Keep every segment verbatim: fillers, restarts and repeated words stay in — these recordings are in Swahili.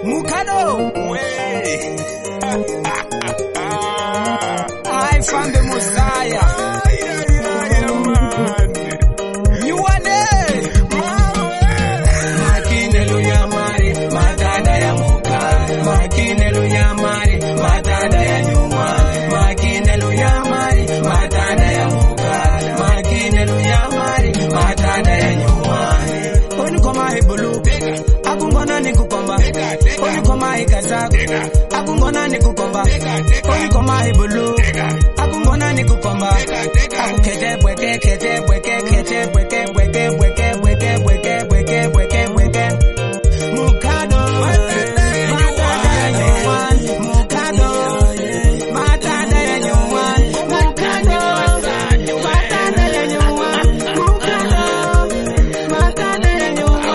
Mukado. Way. I found the Messiah. Ay, ay, ay, man. You are there. Makinelu ya mari, matada ya muka. Makinelu ya mari, matada ya nyuma. Makinelu ya mari, matada ya muka. Makinelu ya mari, matada ya nyuma. Oni koma hebulu, akungona nikukomba. Oni koma ikasaku, akungona nikukomba. Oni koma hebulu, akungona nikukomba. Akukete bweke, kete bweke, kete bweke, bweke, bweke, bweke, bweke, bweke, bweke, bweke. Mukado, matada ya nyuma. Mukado, matada ya nyuma. Mukado, matada ya nyuma. Mukado, matada ya nyuma.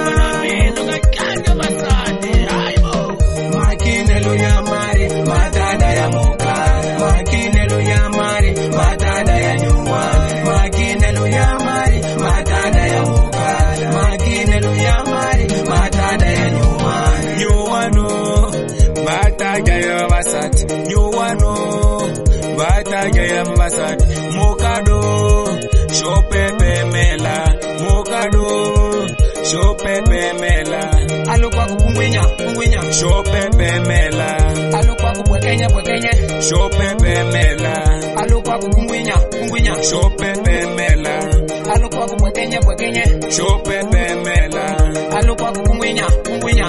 Makinelu ya mari, matada ya muka. Makinelu ya mari, matada ya nyuma. Makinelu ya mari, matada ya muka. Makinelu ya mari, matada ya nyuma. You wano, bataga ya basat. You wano, bataga ya basat. Mukado, shopepe mela. Mukado, shopepe mela. Alukwa kukungwinya, kungwinya. Shopepe mela. Alukwa kubwekenya, bwekenya. Shopepe mela. Alukwa kukungwinya, kungwinya. Shopepe mela. Alukwa kubwekenya, bwekenya. Shopepe mela. Alukwa kukungwinya, kungwinya.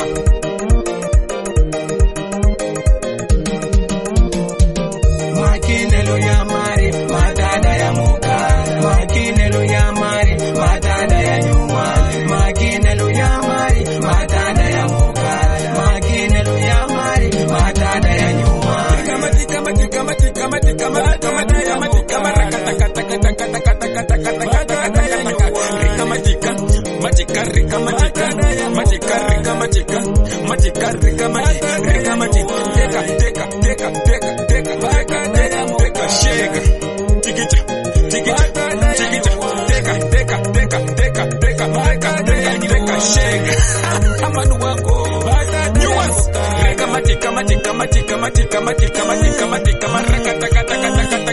Makinelu ya mari, matada ya muka. Makinelu ya mari, matada ya nyuma. Makinelu ya mari, matada ya muka. Makinelu ya mari, matada ya nyuma. Matika matika matika matika matika matika matika marakata kata kata kata kata kata kata kata kata rika matika matika rika matika matika rika matika matika rika matika rika matika teka teka teka teka teka teka teka teka shega tikicha tikicha tikicha teka teka teka teka teka teka teka shega amanu wako nuance rika matika matika matika matika matika matika matika marakata kata kata kata